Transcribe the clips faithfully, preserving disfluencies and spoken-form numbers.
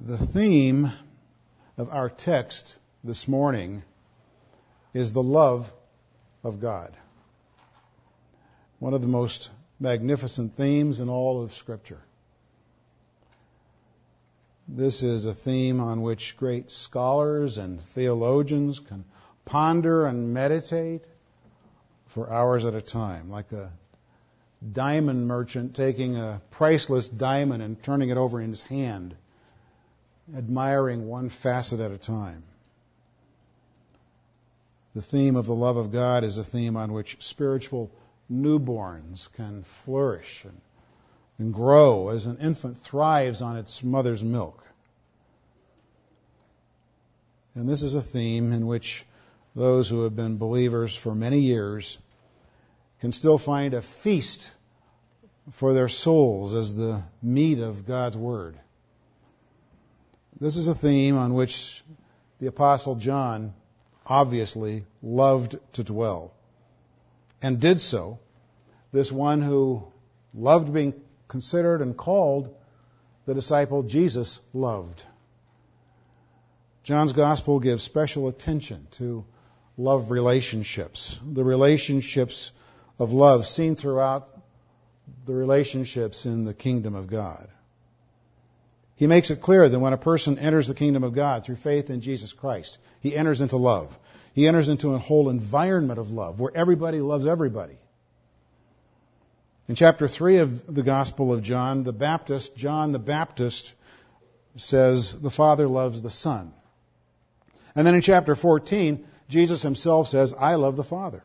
The theme of our text this morning is the love of God. One of the most magnificent themes in all of Scripture. This is a theme on which great scholars and theologians can ponder and meditate for hours at a time, like a diamond merchant taking a priceless diamond and turning it over in his hand, admiring one facet at a time. The theme of the love of God is a theme on which spiritual newborns can flourish and, and grow as an infant thrives on its mother's milk. And this is a theme in which those who have been believers for many years can still find a feast for their souls as the meat of God's Word. This is a theme on which the Apostle John obviously loved to dwell, and did so. This one who loved being considered and called the disciple Jesus loved. John's Gospel gives special attention to love relationships, the relationships of love seen throughout the relationships in the kingdom of God. He makes it clear that when a person enters the kingdom of God through faith in Jesus Christ, he enters into love. He enters into a whole environment of love where everybody loves everybody. In chapter three of the Gospel of John, the Baptist, John the Baptist, says the Father loves the Son. And then in chapter fourteen, Jesus himself says, I love the Father.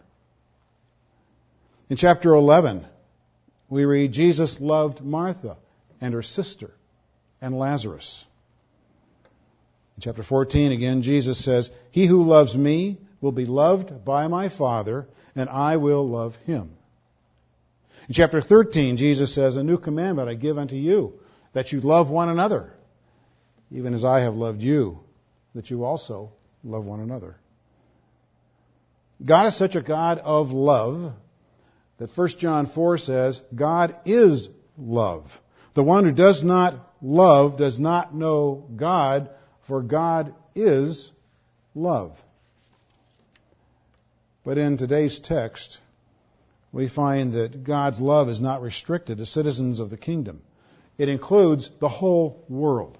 In chapter eleven, we read, Jesus loved Martha and her sister and Lazarus. In chapter fourteen, again, Jesus says, he who loves me will be loved by my Father, and I will love him. In chapter thirteen, Jesus says, a new commandment I give unto you, that you love one another, even as I have loved you, that you also love one another. God is such a God of love that First John four says, God is love. The one who does not love does not know God, for God is love. But in today's text, we find that God's love is not restricted to citizens of the kingdom. It includes the whole world.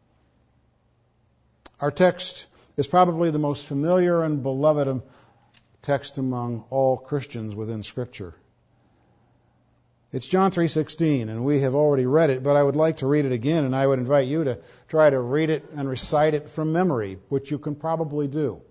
Our text is probably the most familiar and beloved text among all Christians within Scripture. It's John three sixteen, and we have already read it, but I would like to read it again, and I would invite you to try to read it and recite it from memory, which you can probably do.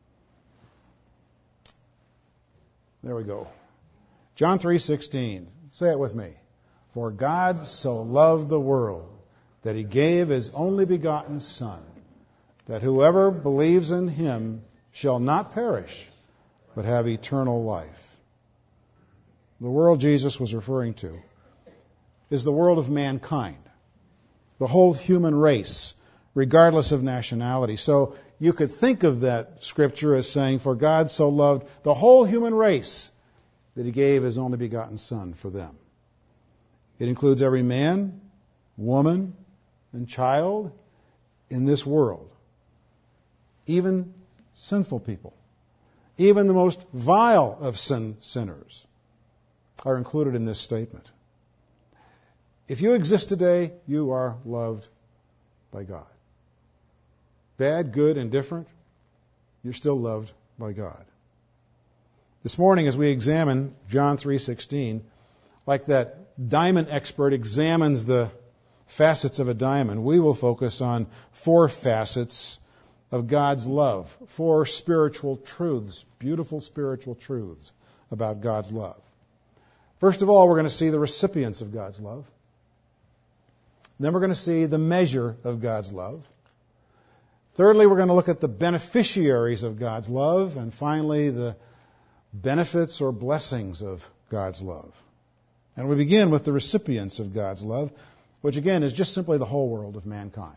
There we go. John three sixteen. Say it with me. For God so loved the world that he gave his only begotten Son, that whoever believes in him shall not perish, but have eternal life. The world Jesus was referring to is the world of mankind, the whole human race, regardless of nationality. So you could think of that scripture as saying, for God so loved the whole human race that he gave his only begotten Son for them. It includes every man, woman, and child in this world, even sinful people, even the most vile of sin sinners are included in this statement. If you exist today, you are loved by God. Bad, good, indifferent, you're still loved by God. This morning, as we examine John three sixteen, like that diamond expert examines the facets of a diamond, we will focus on four facets of God's love, four spiritual truths, beautiful spiritual truths about God's love. First of all, we're going to see the recipients of God's love. Then we're going to see the measure of God's love. Thirdly, we're going to look at the beneficiaries of God's love. And finally, the benefits or blessings of God's love. And we begin with the recipients of God's love, which again is just simply the whole world of mankind.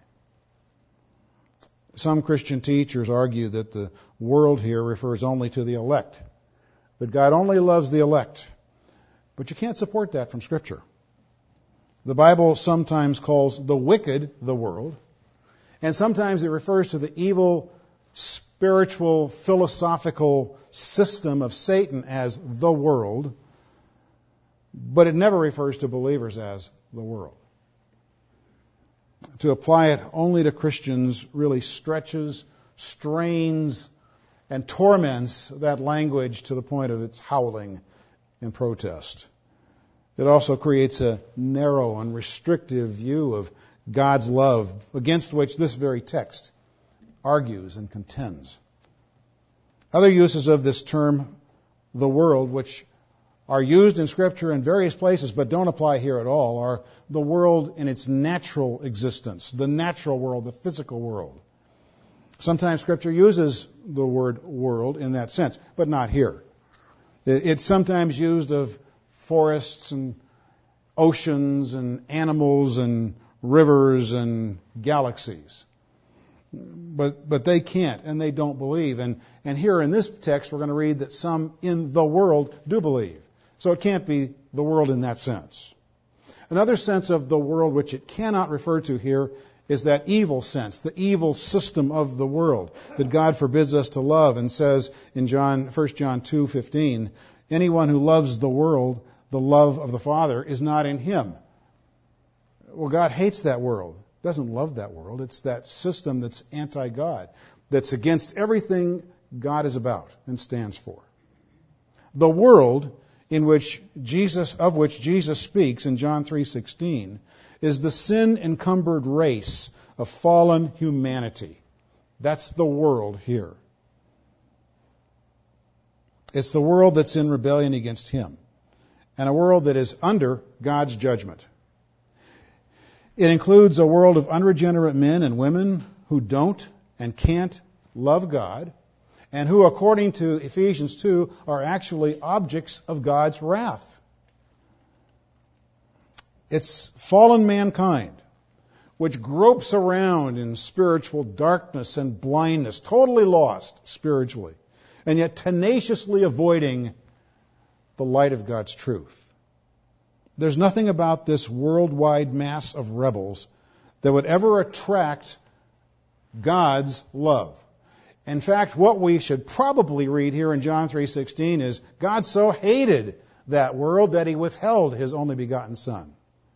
Some Christian teachers argue that the world here refers only to the elect, that God only loves the elect. But you can't support that from Scripture. The Bible sometimes calls the wicked the world, And sometimes it refers to the evil, spiritual, philosophical system of Satan as the world, but it never refers to believers as the world. To apply it only to Christians really stretches, strains, and torments that language to the point of its howling in protest. It also creates a narrow and restrictive view of God's love, against which this very text argues and contends. Other uses of this term, the world, which are used in Scripture in various places but don't apply here at all, are the world in its natural existence, the natural world, the physical world. Sometimes Scripture uses the word world in that sense, but not here. It's sometimes used of forests and oceans and animals and rivers and galaxies. But but they can't, and they don't believe. And, and here in this text, we're going to read that some in the world do believe. So it can't be the world in that sense. Another sense of the world which it cannot refer to here is that evil sense, the evil system of the world that God forbids us to love and says in John, First John two fifteen, anyone who loves the world, the love of the Father, is not in him. Well, God hates that world, doesn't love that world. It's that system that's anti-God, that's against everything God is about and stands for. The world in which Jesus, of which Jesus speaks in John three sixteen, is the sin-encumbered race of fallen humanity. That's the world here. It's the world that's in rebellion against Him, and a world that is under God's judgment. It includes a world of unregenerate men and women who don't and can't love God, and who, according to Ephesians two, are actually objects of God's wrath. It's fallen mankind, which gropes around in spiritual darkness and blindness, totally lost spiritually, and yet tenaciously avoiding the light of God's truth. There's nothing about this worldwide mass of rebels that would ever attract God's love. In fact, what we should probably read here in John three sixteen is, God so hated that world that He withheld His only begotten Son.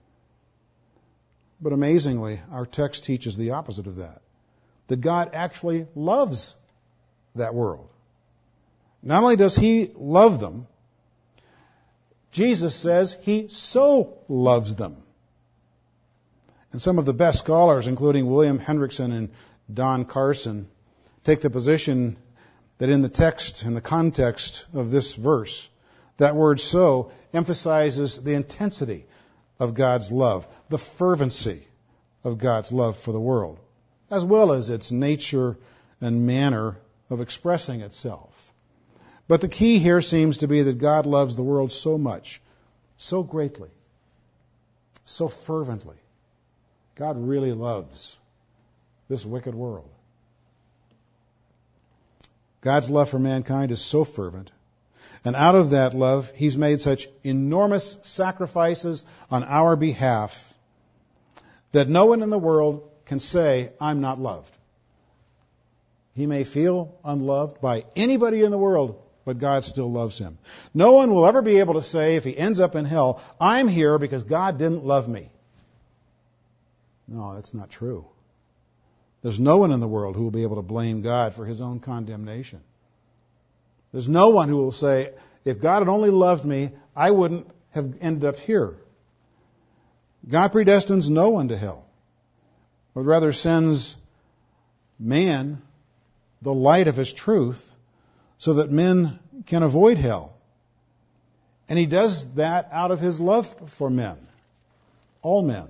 But amazingly, our text teaches the opposite of that, that God actually loves that world. Not only does He love them, Jesus says He so loves them. And some of the best scholars, including William Hendrickson and Don Carson, take the position that in the text, in the context of this verse, that word so emphasizes the intensity of God's love, the fervency of God's love for the world, as well as its nature and manner of expressing itself. But the key here seems to be that God loves the world so much, so greatly, so fervently. God really loves this wicked world. God's love for mankind is so fervent, and out of that love, He's made such enormous sacrifices on our behalf that no one in the world can say, I'm not loved. He may feel unloved by anybody in the world, but God still loves him. No one will ever be able to say, if he ends up in hell, I'm here because God didn't love me. No, that's not true. There's no one in the world who will be able to blame God for His own condemnation. There's no one who will say, if God had only loved me, I wouldn't have ended up here. God predestines no one to hell, but rather sends man the light of His truth so that men can avoid hell. And He does that out of His love for men, all men.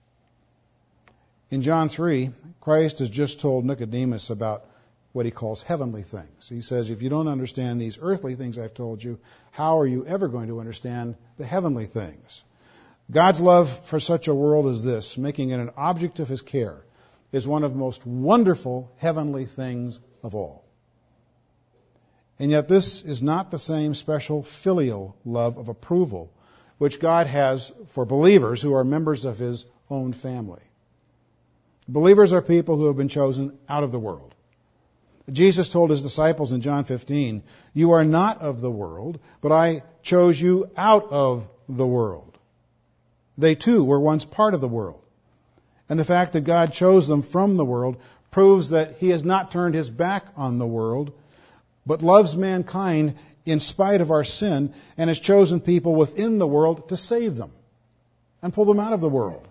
In John three, Christ has just told Nicodemus about what He calls heavenly things. He says, if you don't understand these earthly things I've told you, how are you ever going to understand the heavenly things? God's love for such a world as this, making it an object of His care, is one of the most wonderful heavenly things of all. And yet this is not the same special filial love of approval which God has for believers who are members of His own family. Believers are people who have been chosen out of the world. Jesus told his disciples in John fifteen, "You are not of the world, but I chose you out of the world." They too were once part of the world. And the fact that God chose them from the world proves that he has not turned his back on the world, but loves mankind in spite of our sin, and has chosen people within the world to save them and pull them out of the world.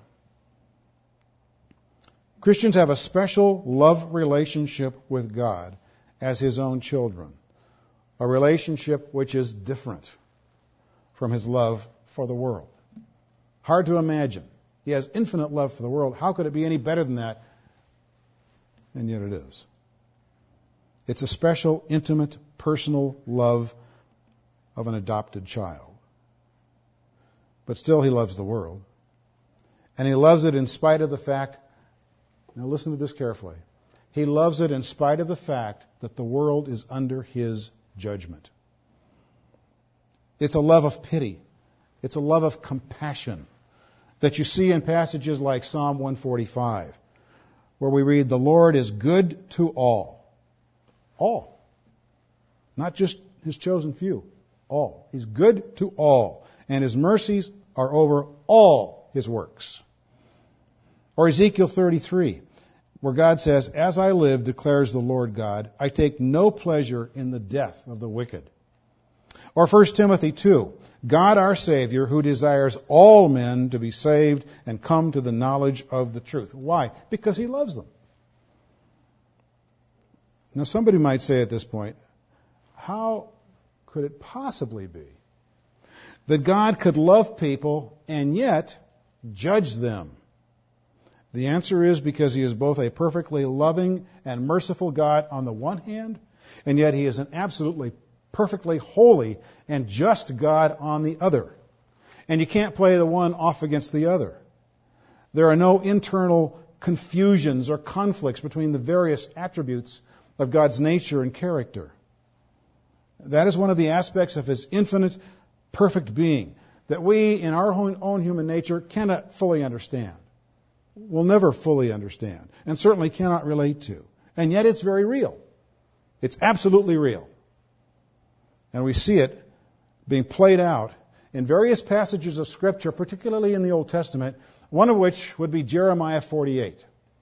Christians have a special love relationship with God as his own children, a relationship which is different from his love for the world. Hard to imagine. He has infinite love for the world. How could it be any better than that? And yet it is. It's a special, intimate, personal love of an adopted child. But still he loves the world. And he loves it in spite of the fact, now listen to this carefully, he loves it in spite of the fact that the world is under his judgment. It's a love of pity. It's a love of compassion that you see in passages like Psalm one forty-five, where we read, "The Lord is good to all." All. Not just his chosen few. All. He's good to all. And his mercies are over all his works. Or Ezekiel thirty-three, where God says, "As I live, declares the Lord God, I take no pleasure in the death of the wicked." Or First Timothy two, "God our Savior, who desires all men to be saved and come to the knowledge of the truth." Why? Because he loves them. Now somebody might say at this point, how could it possibly be that God could love people and yet judge them? The answer is because he is both a perfectly loving and merciful God on the one hand, and yet he is an absolutely perfectly holy and just God on the other. And you can't play the one off against the other. There are no internal confusions or conflicts between the various attributes of God's nature and character. That is one of the aspects of his infinite, perfect being that we, in our own, own human nature, cannot fully understand. Will never fully understand, and certainly cannot relate to. And yet it's very real. It's absolutely real. And we see it being played out in various passages of Scripture, particularly in the Old Testament, one of which would be Jeremiah forty-eight.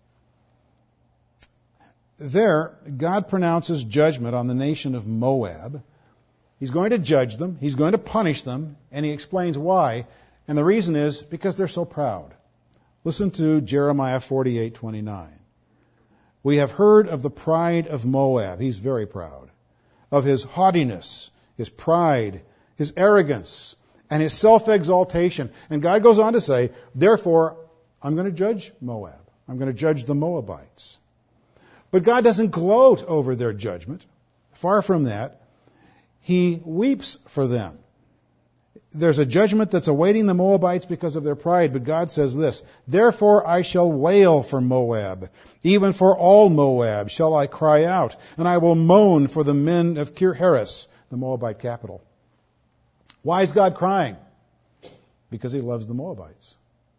There, God pronounces judgment on the nation of Moab. He's going to judge them, he's going to punish them, and he explains why. And the reason is because they're so proud. Listen to Jeremiah forty-eight twenty-nine. "We have heard of the pride of Moab," he's very proud, "of his haughtiness, his pride, his arrogance, and his self-exaltation." And God goes on to say, "Therefore, I'm going to judge Moab. I'm going to judge the Moabites." But God doesn't gloat over their judgment. Far from that. He weeps for them. There's a judgment that's awaiting the Moabites because of their pride, but God says this, "Therefore I shall wail for Moab, even for all Moab shall I cry out, and I will moan for the men of Kir-Heres," the Moabite capital. Why is God crying? Because he loves the Moabites.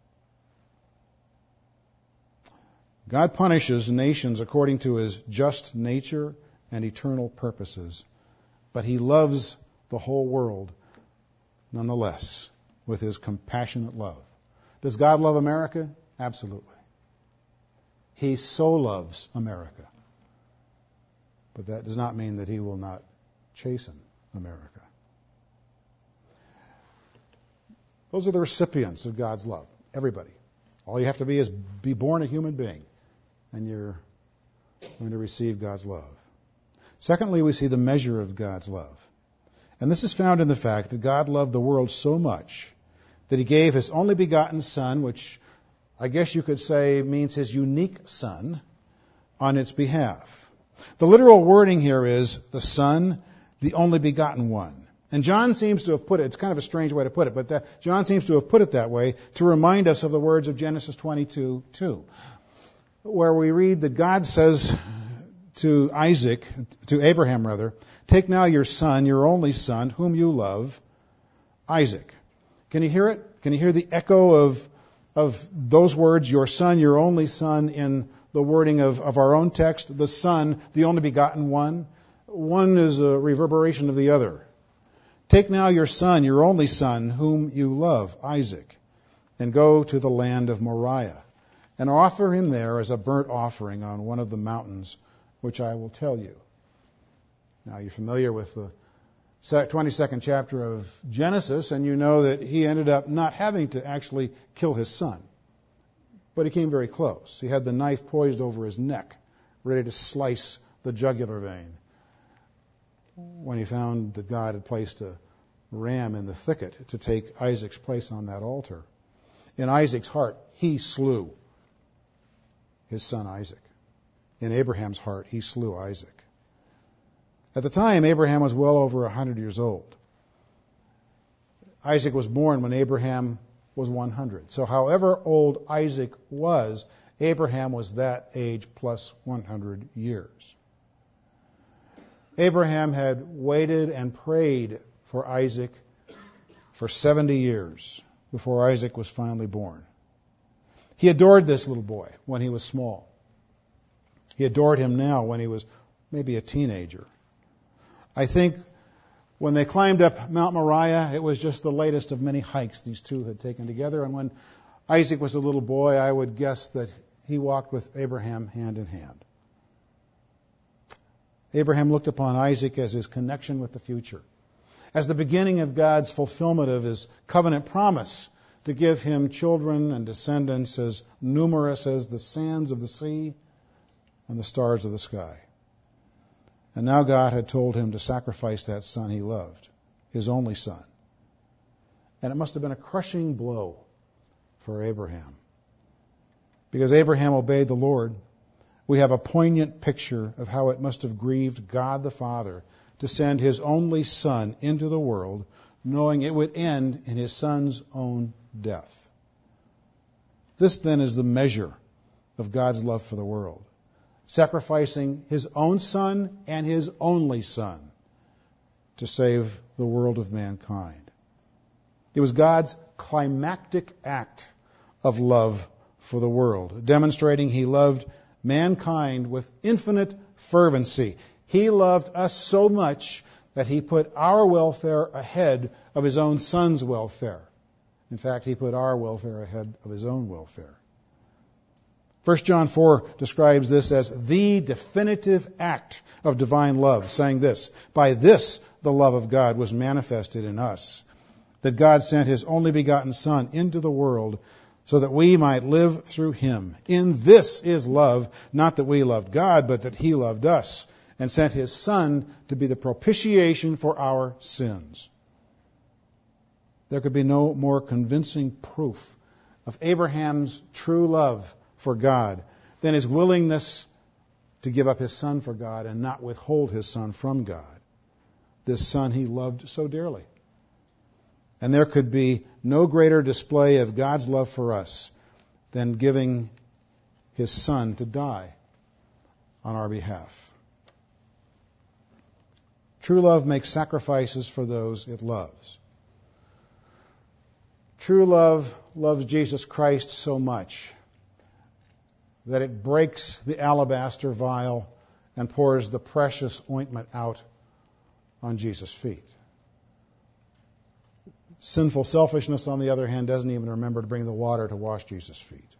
God punishes nations according to his just nature and eternal purposes, but he loves the whole world nonetheless, with his compassionate love. Does God love America? Absolutely. He so loves America. But that does not mean that he will not chasten America. Those are the recipients of God's love. Everybody. All you have to be is be born a human being, and you're going to receive God's love. Secondly, we see the measure of God's love. And this is found in the fact that God loved the world so much that he gave his only begotten Son, which I guess you could say means his unique Son, on its behalf. The literal wording here is the Son, the only begotten one. And John seems to have put it, it's kind of a strange way to put it, but that, John seems to have put it that way to remind us of the words of Genesis twenty-two two, where we read that God says to Isaac, to Abraham rather, "Take now your son, your only son, whom you love, Isaac." Can you hear it? Can you hear the echo of, of those words, your son, your only son, in the wording of, of our own text, the Son, the only begotten one. One is a reverberation of the other. Take now your son, your only son, whom you love, Isaac, and go to the land of Moriah, and offer him there as a burnt offering on one of the mountains, which I will tell you. Now, you're familiar with the twenty-second chapter of Genesis, and you know that he ended up not having to actually kill his son. But he came very close. He had the knife poised over his neck, ready to slice the jugular vein, when he found that God had placed a ram in the thicket to take Isaac's place on that altar. In Isaac's heart, he slew his son Isaac. In Abraham's heart, he slew Isaac. At the time, Abraham was well over one hundred years old. Isaac was born when Abraham was one hundred. So however old Isaac was, Abraham was that age plus one hundred years. Abraham had waited and prayed for Isaac for seventy years before Isaac was finally born. He adored this little boy when he was small. He adored him now when he was maybe a teenager. I think when they climbed up Mount Moriah, it was just the latest of many hikes these two had taken together. And when Isaac was a little boy, I would guess that he walked with Abraham hand in hand. Abraham looked upon Isaac as his connection with the future, as the beginning of God's fulfillment of his covenant promise to give him children and descendants as numerous as the sands of the sea and the stars of the sky. And now God had told him to sacrifice that son he loved, his only son. And it must have been a crushing blow for Abraham. Because Abraham obeyed the Lord, we have a poignant picture of how it must have grieved God the Father to send his only son into the world, knowing it would end in his son's own death. This then is the measure of God's love for the world, sacrificing his own son and his only son to save the world of mankind. It was God's climactic act of love for the world, demonstrating he loved mankind with infinite fervency. He loved us so much that he put our welfare ahead of his own son's welfare. In fact, he put our welfare ahead of his own welfare. First John four describes this as the definitive act of divine love, saying this, by this the love of God was manifested in us, that God sent his only begotten Son into the world so that we might live through him. In this is love, not that we loved God, but that he loved us and sent his Son to be the propitiation for our sins. There could be no more convincing proof of Abraham's true love for God than his willingness to give up his son for God and not withhold his son from God. This son he loved so dearly. And there could be no greater display of God's love for us than giving his son to die on our behalf. True love makes sacrifices for those it loves. True love loves Jesus Christ so much that it breaks the alabaster vial and pours the precious ointment out on Jesus' feet. Sinful selfishness, on the other hand, doesn't even remember to bring the water to wash Jesus' feet.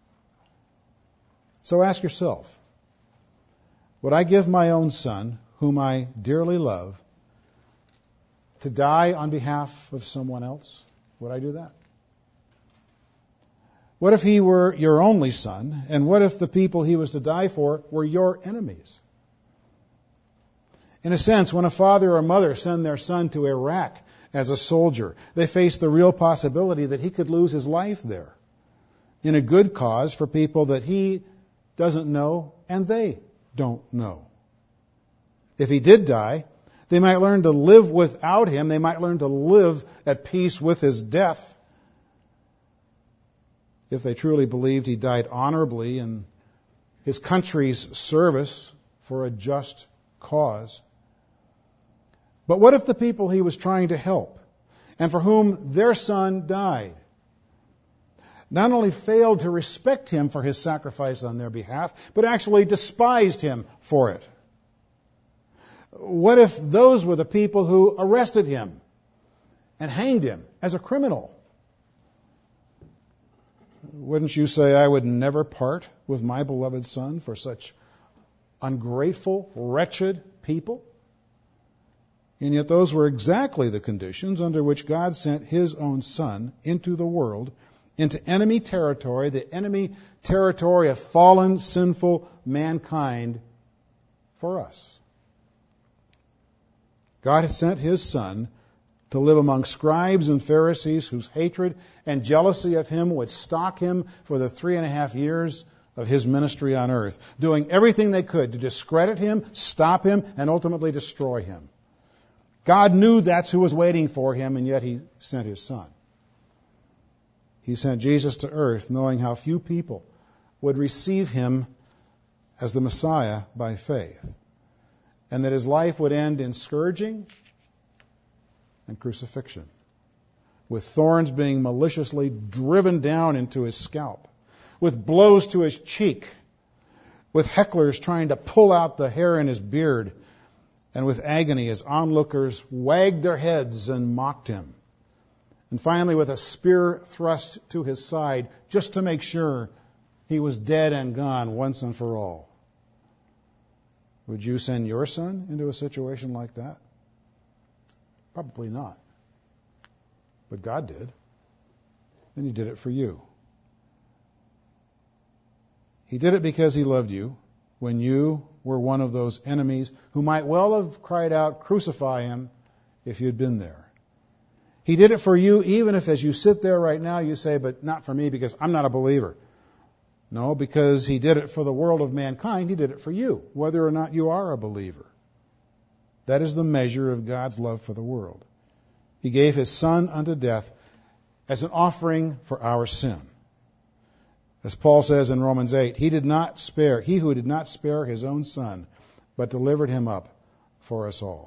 So ask yourself, would I give my own son, whom I dearly love, to die on behalf of someone else? Would I do that? What if he were your only son, and what if the people he was to die for were your enemies? In a sense, when a father or mother send their son to Iraq as a soldier, they face the real possibility that he could lose his life there in a good cause for people that he doesn't know and they don't know. If he did die, they might learn to live without him. They might learn to live at peace with his death. If they truly believed he died honorably in his country's service for a just cause. But what if the people he was trying to help, and for whom their son died, not only failed to respect him for his sacrifice on their behalf, but actually despised him for it? What if those were the people who arrested him and hanged him as a criminal? Wouldn't you say, I would never part with my beloved son for such ungrateful, wretched people? And yet those were exactly the conditions under which God sent his own son into the world, into enemy territory, the enemy territory of fallen, sinful mankind, for us. God has sent his son to live among scribes and Pharisees whose hatred and jealousy of him would stalk him for the three and a half years of his ministry on earth, doing everything they could to discredit him, stop him, and ultimately destroy him. God knew that's who was waiting for him, and yet he sent his son. He sent Jesus to earth knowing how few people would receive him as the Messiah by faith, and that his life would end in scourging and crucifixion, with thorns being maliciously driven down into his scalp, with blows to his cheek, with hecklers trying to pull out the hair in his beard, and with agony as onlookers wagged their heads and mocked him. And finally, with a spear thrust to his side, just to make sure he was dead and gone once and for all. Would you send your son into a situation like that? Probably not. But God did. And he did it for you. He did it because he loved you when you were one of those enemies who might well have cried out, "Crucify him," if you'd been there. He did it for you even if as you sit there right now you say, "But not for me because I'm not a believer." No, because he did it for the world of mankind. He did it for you, whether or not you are a believer. That is the measure of God's love for the world. He gave his son unto death as an offering for our sin. As Paul says in Romans eight, he did not spare, he who did not spare his own son, but delivered him up for us all.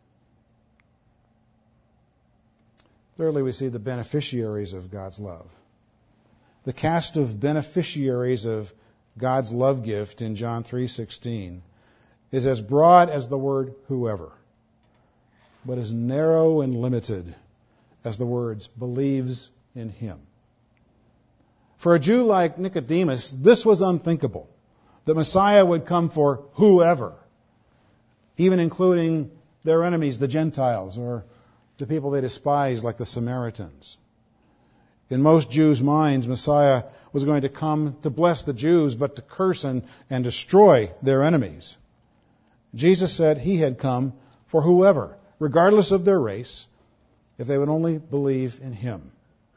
Thirdly, we see the beneficiaries of God's love. The cast of beneficiaries of God's love gift in John three sixteen is as broad as the word whoever, but as narrow and limited as the words believes in him. For a Jew like Nicodemus, this was unthinkable, that Messiah would come for whoever, even including their enemies, the Gentiles, or the people they despised, like the Samaritans. In most Jews' minds, Messiah was going to come to bless the Jews, but to curse and, and destroy their enemies. Jesus said he had come for whoever, regardless of their race, if they would only believe in him.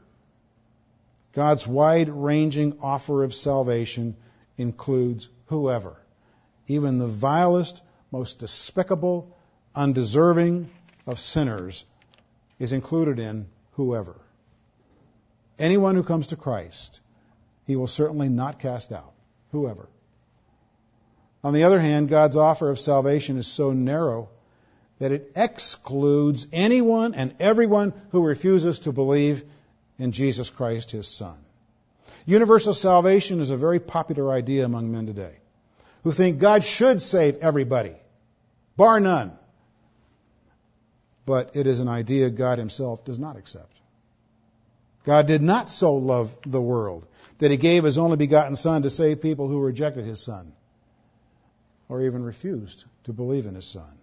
God's wide-ranging offer of salvation includes whoever, even the vilest, most despicable, undeserving of sinners is included in whoever. Anyone who comes to Christ, he will certainly not cast out. Whoever. On the other hand, God's offer of salvation is so narrow that it excludes anyone and everyone who refuses to believe in Jesus Christ, his Son. Universal salvation is a very popular idea among men today, who think God should save everybody, bar none. But it is an idea God himself does not accept. God did not so love the world that he gave his only begotten Son to save people who rejected his Son or even refused to believe in his Son.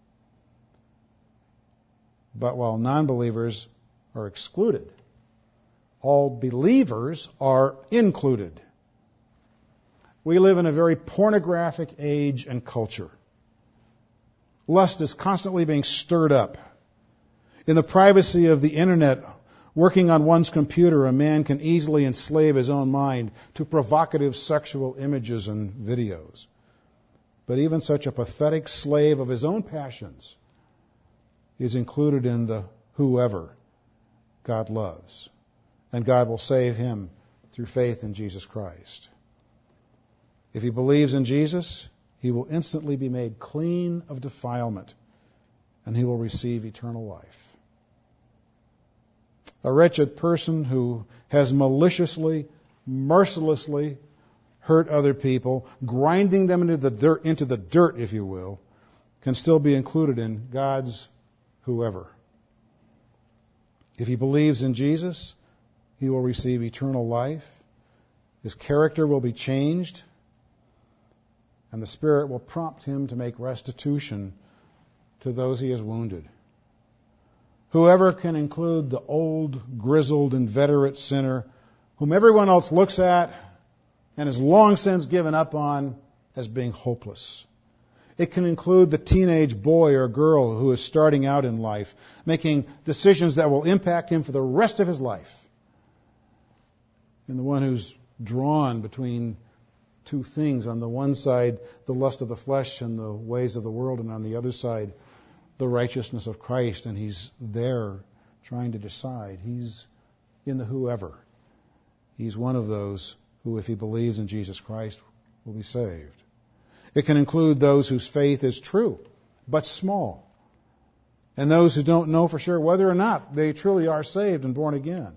But while non-believers are excluded, all believers are included. We live in a very pornographic age and culture. Lust is constantly being stirred up. In the privacy of the internet, working on one's computer, a man can easily enslave his own mind to provocative sexual images and videos. But even such a pathetic slave of his own passions is included in the whoever God loves. And God will save him through faith in Jesus Christ. If he believes in Jesus, he will instantly be made clean of defilement, and he will receive eternal life. a wretched person who has maliciously, mercilessly hurt other people, grinding them into the dirt, into the dirt, if you will, can still be included in God's whoever. If he believes in Jesus, he will receive eternal life. His character will be changed, and the Spirit will prompt him to make restitution to those he has wounded. Whoever can include the old, grizzled, inveterate sinner whom everyone else looks at and has long since given up on as being hopeless. It can include the teenage boy or girl who is starting out in life, making decisions that will impact him for the rest of his life. And the one who's drawn between two things. On the one side, the lust of the flesh and the ways of the world, and on the other side, the righteousness of Christ. And he's there trying to decide. He's in the whoever. He's one of those who, if he believes in Jesus Christ, will be saved. It can include those whose faith is true, but small, and those who don't know for sure whether or not they truly are saved and born again.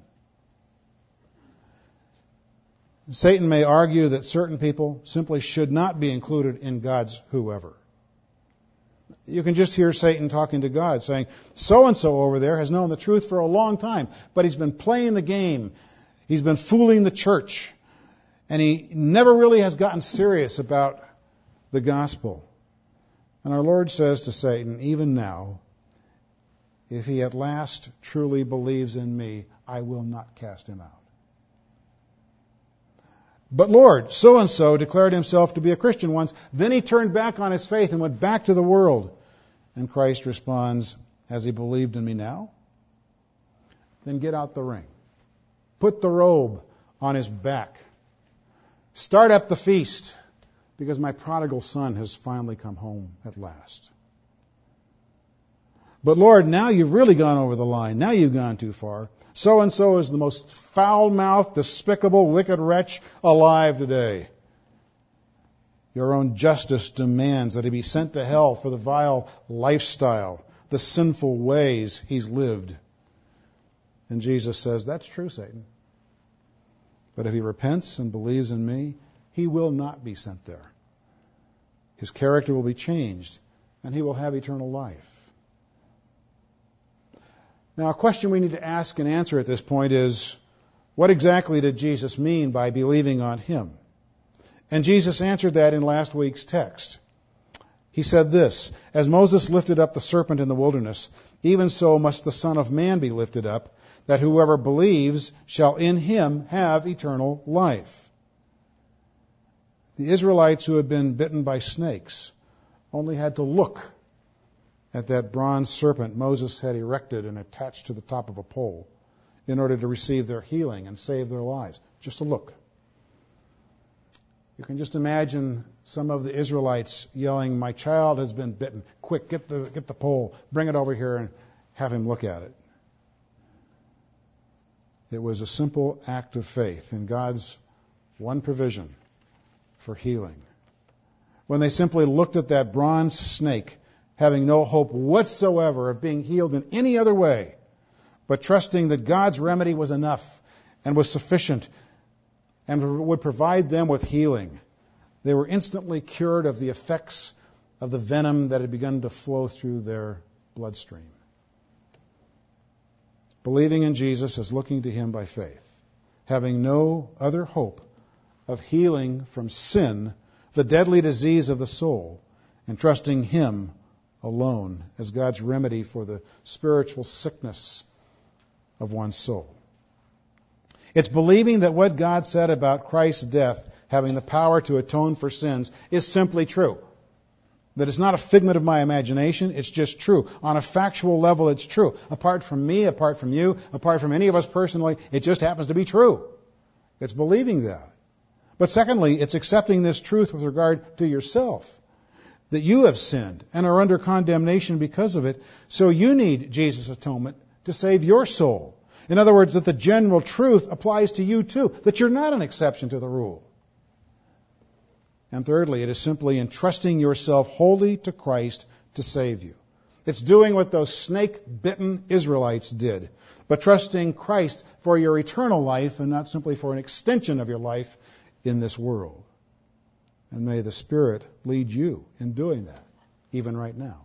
Satan may argue that certain people simply should not be included in God's whoever. You can just hear Satan talking to God, saying, so-and-so over there has known the truth for a long time, but he's been playing the game. He's been fooling the church, and he never really has gotten serious about the gospel. And our Lord says to Satan, even now, if he at last truly believes in me, I will not cast him out. But Lord, so-and-so declared himself to be a Christian once. Then he turned back on his faith and went back to the world. And Christ responds, has he believed in me now? Then get out the ring. Put the robe on his back. Start up the feast, because my prodigal son has finally come home at last. But Lord, now you've really gone over the line. Now you've gone too far. So-and-so is the most foul-mouthed, despicable, wicked wretch alive today. Your own justice demands that he be sent to hell for the vile lifestyle, the sinful ways he's lived. And Jesus says, that's true, Satan. But if he repents and believes in me, he will not be sent there. His character will be changed, and he will have eternal life. Now, a question we need to ask and answer at this point is, what exactly did Jesus mean by believing on him? And Jesus answered that in last week's text. He said this, as Moses lifted up the serpent in the wilderness, even so must the Son of Man be lifted up, that whoever believes shall in him have eternal life. The Israelites who had been bitten by snakes only had to look at that bronze serpent Moses had erected and attached to the top of a pole in order to receive their healing and save their lives. Just a look. You can just imagine some of the Israelites yelling, my child has been bitten. Quick, get the, get the pole, bring it over here and have him look at it. It was a simple act of faith in God's one provision for healing. When they simply looked at that bronze snake, having no hope whatsoever of being healed in any other way, but trusting that God's remedy was enough and was sufficient and would provide them with healing, they were instantly cured of the effects of the venom that had begun to flow through their bloodstream. Believing in Jesus is looking to him by faith, having no other hope of healing from sin, the deadly disease of the soul, and trusting him alone as God's remedy for the spiritual sickness of one's soul. It's believing that what God said about Christ's death having the power to atone for sins is simply true. That it's not a figment of my imagination, it's just true. On a factual level, it's true. Apart from me, apart from you, apart from any of us personally, it just happens to be true. It's believing that. But secondly, it's accepting this truth with regard to yourself. That you have sinned and are under condemnation because of it, so you need Jesus' atonement to save your soul. In other words, that the general truth applies to you too, that you're not an exception to the rule. And thirdly, it is simply entrusting yourself wholly to Christ to save you. It's doing what those snake-bitten Israelites did, but trusting Christ for your eternal life and not simply for an extension of your life in this world. And may the Spirit lead you in doing that, even right now.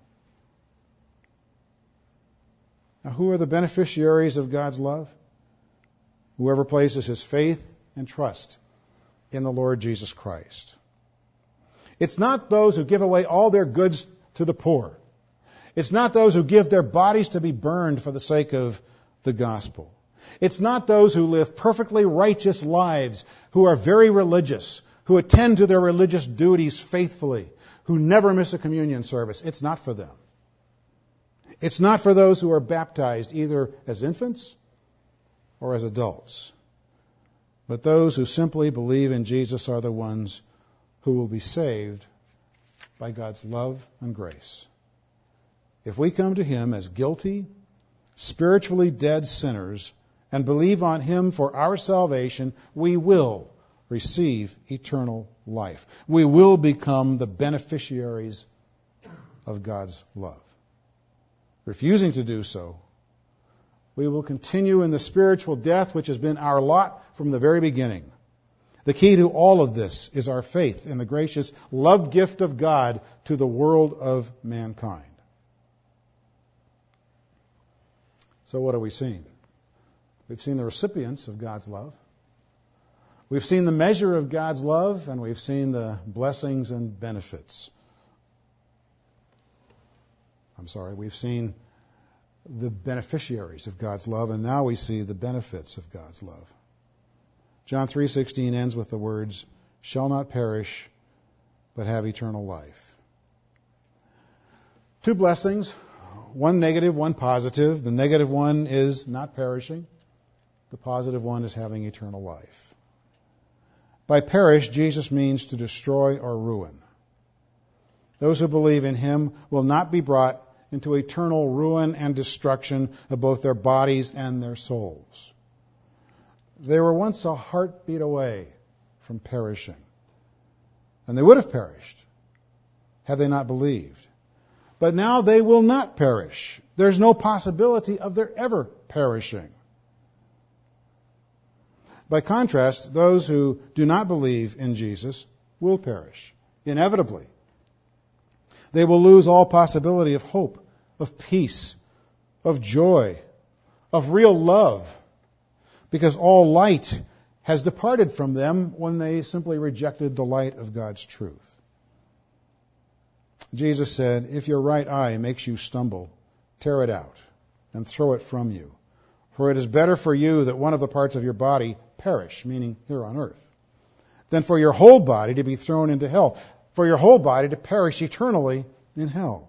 Now, who are the beneficiaries of God's love? Whoever places his faith and trust in the Lord Jesus Christ. It's not those who give away all their goods to the poor. It's not those who give their bodies to be burned for the sake of the gospel. It's not those who live perfectly righteous lives, who are very religious, who attend to their religious duties faithfully, who never miss a communion service. It's not for them. It's not for those who are baptized either as infants or as adults. But those who simply believe in Jesus are the ones who will be saved by God's love and grace. If we come to Him as guilty, spiritually dead sinners and believe on Him for our salvation, we will receive eternal life. We will become the beneficiaries of God's love. Refusing to do so, we will continue in the spiritual death which has been our lot from the very beginning. The key to all of this is our faith in the gracious, loved gift of God to the world of mankind. So what have we seen? We've seen the recipients of God's love. We've seen the measure of God's love, and we've seen the blessings and benefits. I'm sorry, we've seen the beneficiaries of God's love, and now we see the benefits of God's love. John three sixteen ends with the words, "Shall not perish, but have eternal life." Two blessings, one negative, one positive. The negative one is not perishing. The positive one is having eternal life. By perish, Jesus means to destroy or ruin. Those who believe in Him will not be brought into eternal ruin and destruction of both their bodies and their souls. They were once a heartbeat away from perishing. And they would have perished had they not believed. But now they will not perish. There's no possibility of their ever perishing. By contrast, those who do not believe in Jesus will perish, inevitably. They will lose all possibility of hope, of peace, of joy, of real love, because all light has departed from them when they simply rejected the light of God's truth. Jesus said, "If your right eye makes you stumble, tear it out and throw it from you. For it is better for you that one of the parts of your body perish," meaning here on earth, "than for your whole body to be thrown into hell, for your whole body to perish eternally in hell."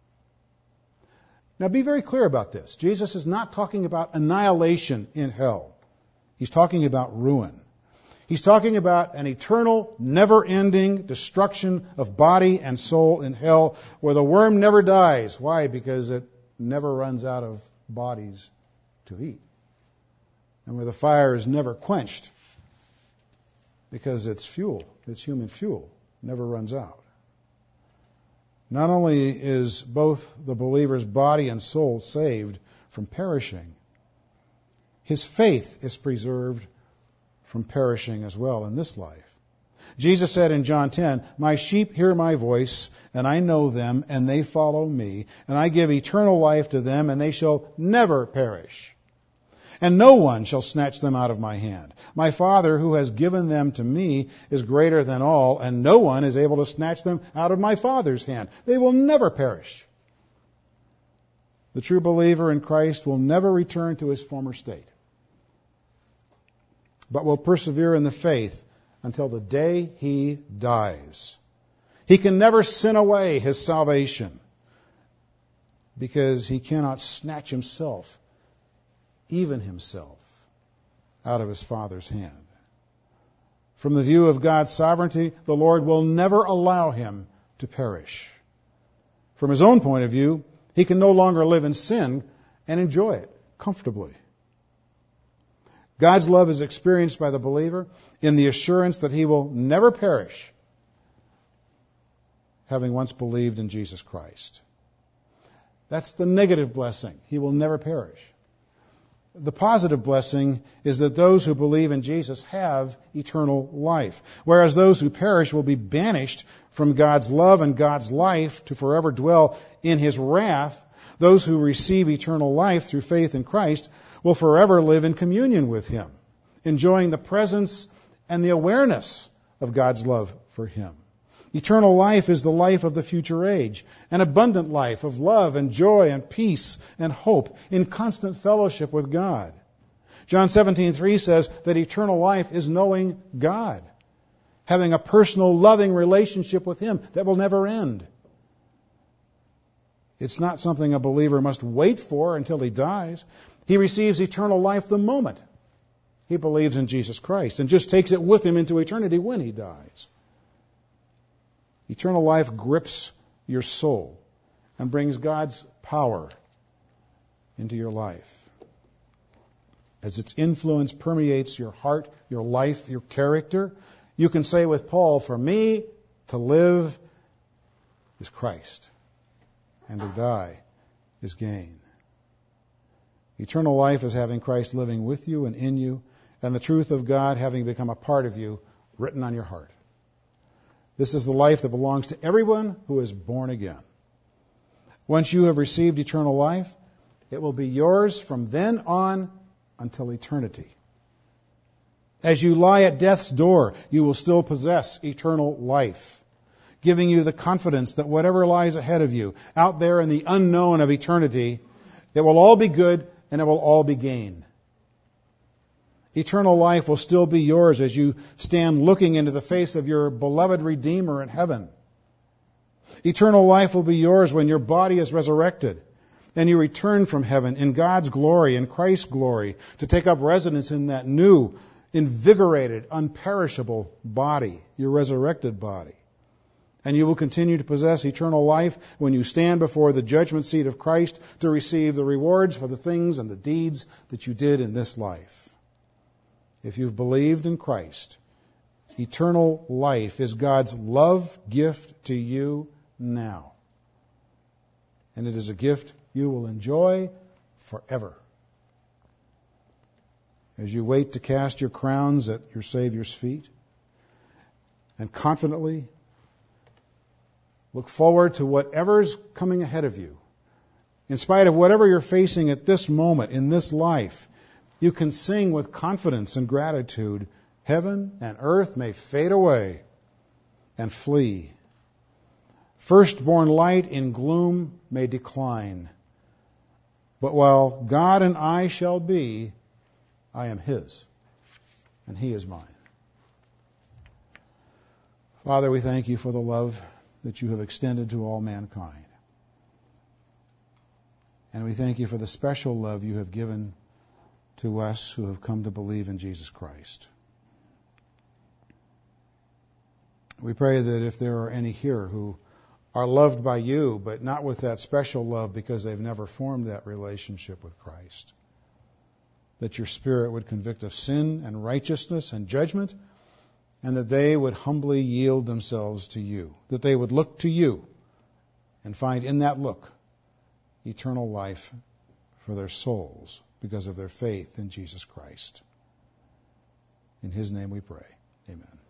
Now be very clear about this. Jesus is not talking about annihilation in hell. He's talking about ruin. He's talking about an eternal, never-ending destruction of body and soul in hell where the worm never dies. Why? Because it never runs out of bodies to eat. And where the fire is never quenched because its fuel, its human fuel, never runs out. Not only is both the believer's body and soul saved from perishing, his faith is preserved from perishing as well in this life. Jesus said in John ten, "My sheep hear my voice, and I know them, and they follow me, and I give eternal life to them, and they shall never perish. And no one shall snatch them out of my hand. My Father, who has given them to me, is greater than all, and no one is able to snatch them out of my Father's hand. They will never perish." The true believer in Christ will never return to his former state, but will persevere in the faith until the day he dies. He can never sin away his salvation because he cannot snatch himself, even himself, out of his Father's hand. From the view of God's sovereignty, the Lord will never allow him to perish. From his own point of view, he can no longer live in sin and enjoy it comfortably. God's love is experienced by the believer in the assurance that he will never perish, having once believed in Jesus Christ. That's the negative blessing. He will never perish. The positive blessing is that those who believe in Jesus have eternal life, whereas those who perish will be banished from God's love and God's life to forever dwell in His wrath. Those who receive eternal life through faith in Christ will forever live in communion with Him, enjoying the presence and the awareness of God's love for Him. Eternal life is the life of the future age, an abundant life of love and joy and peace and hope in constant fellowship with God. John seventeen three says that eternal life is knowing God, having a personal, loving relationship with Him that will never end. It's not something a believer must wait for until he dies. He receives eternal life the moment he believes in Jesus Christ and just takes it with him into eternity when he dies. Eternal life grips your soul and brings God's power into your life. As its influence permeates your heart, your life, your character, you can say with Paul, "For me to live is Christ, and to die is gain." Eternal life is having Christ living with you and in you, and the truth of God having become a part of you, written on your heart. This is the life that belongs to everyone who is born again. Once you have received eternal life, it will be yours from then on until eternity. As you lie at death's door, you will still possess eternal life, giving you the confidence that whatever lies ahead of you, out there in the unknown of eternity, it will all be good and it will all be gain. Eternal life will still be yours as you stand looking into the face of your beloved Redeemer in heaven. Eternal life will be yours when your body is resurrected and you return from heaven in God's glory, in Christ's glory, to take up residence in that new, invigorated, unperishable body, your resurrected body. And you will continue to possess eternal life when you stand before the judgment seat of Christ to receive the rewards for the things and the deeds that you did in this life. If you've believed in Christ, eternal life is God's love gift to you now. And it is a gift you will enjoy forever. As you wait to cast your crowns at your Savior's feet and confidently look forward to whatever's coming ahead of you, in spite of whatever you're facing at this moment in this life, you can sing with confidence and gratitude, "Heaven and earth may fade away and flee. Firstborn light in gloom may decline. But while God and I shall be, I am His, and He is mine." Father, we thank You for the love that You have extended to all mankind. And we thank You for the special love You have given to us who have come to believe in Jesus Christ. We pray that if there are any here who are loved by You, but not with that special love because they've never formed that relationship with Christ, that Your Spirit would convict of sin and righteousness and judgment, and that they would humbly yield themselves to You, that they would look to You and find in that look eternal life for their souls, because of their faith in Jesus Christ. In His name we pray. Amen.